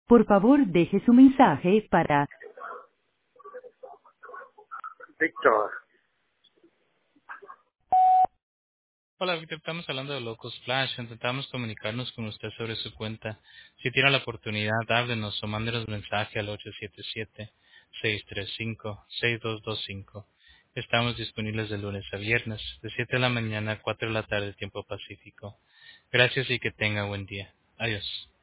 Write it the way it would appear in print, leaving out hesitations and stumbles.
Por favor, deje su mensaje para Víctor. Hola, Víctor, estamos hablando de Locos Flash. Intentamos comunicarnos con usted sobre su cuenta. Si tiene la oportunidad, háblenos o mándenos mensaje al 877-635-6225. Estamos disponibles de lunes a viernes, de 7 de la mañana a 4 de la tarde, tiempo pacífico. Gracias y que tenga buen día. Adiós.